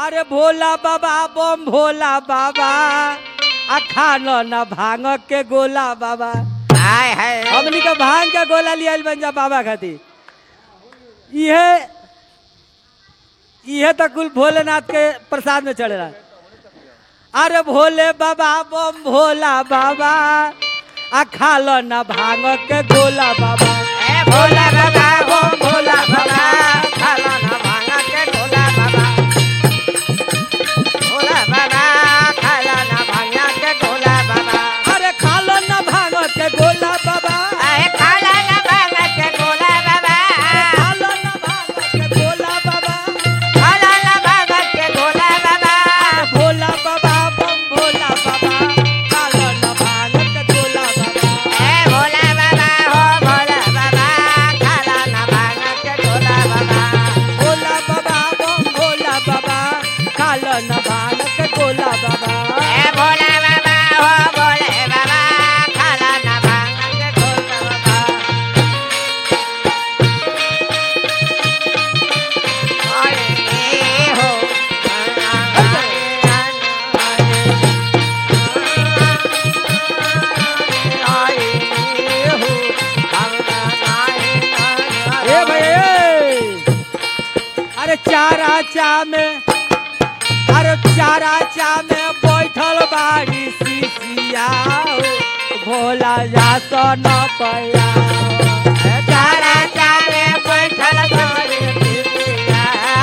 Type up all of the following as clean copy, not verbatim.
अरे भोला बाबा बम भोला बाबा आ खानो न भांग के गोला बाबा। हाय हाय हमनी का भांग का गोला लिया बन जा बाबा खातिर। यह तक कुल भोलेनाथ के प्रसाद में चढ़ रहा। अरे भोले बाबा बम भोला बाबा आ खालो न भांग के गोला बाबा। ए भोला बाबा हो भोला बाबा खाला ना भांग के गोला बाबा। भोला बाबा खाला ना भांग के गोला बाबा। अरे खालो न भांग के गोला बाबा। ए खाला ना भांग के गोला बाबा। खालो न भांग के गोला बाबा। खाला ना भांग के गोला बाबा। भोला बाबा बम भोला बाबा खालो न भांग के गोला बाबा। ए भोला बाबा हो भोला बाबा खाला ना भांग के गोला बाबा। भोला बाबा बम भोला बाबा खालो न भांग के गोला बाबा। ए भोला बाबा हो भोले बाबा खाला ना भांग के गोला बाबा। अरे हो ए भाई अरे चारा चा में बैठल बाड़ी सीसिया भोला जा तो न पया। चारा चारे बैठल बाड़ी सीसिया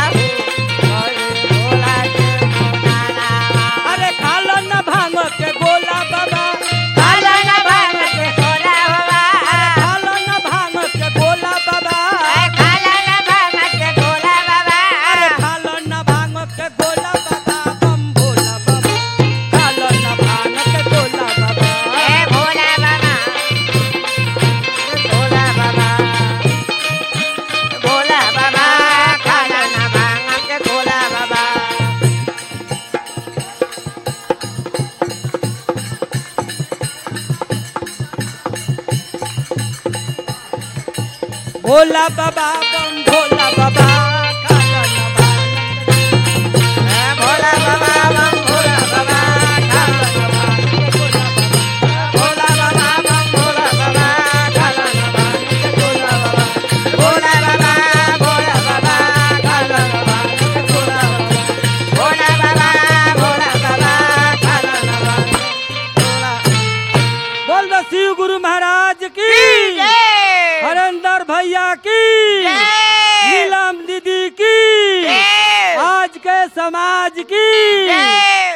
भोला के नाना। अरे खालो न भांग के गोला बाबा। खाला ना भांग के गोला बाबा। खालो न भांग के गोला बाबा। खाला ना भांग के गोला बाबा। अरे खालो न भांग के गोला बाबा बम भोला बाबा खालो न भांग के गोला बाबा। ए भोला बाबा भोला बाबा भोला बाबा खाला ना भांग के गोला बाबा। भोला बाबा बम भोला बाबा खालो न भांग ए भोला बाबा बम भोला बाबा खाला ना भांग के गोला बाबा। भोला बाबा बम भोला बाबा खाला ना भांग के गोला बाबा। भोला बाबा भोला बाबा खाला ना भांग के गोला बाबा। भोला बाबा भोला बाबा खाला ना भांग के गोला। बोल दो शिव गुरु महाराज की जय हरेंद्र भैया की जय। नीलम दीदी की जय। आज के समाज की जय।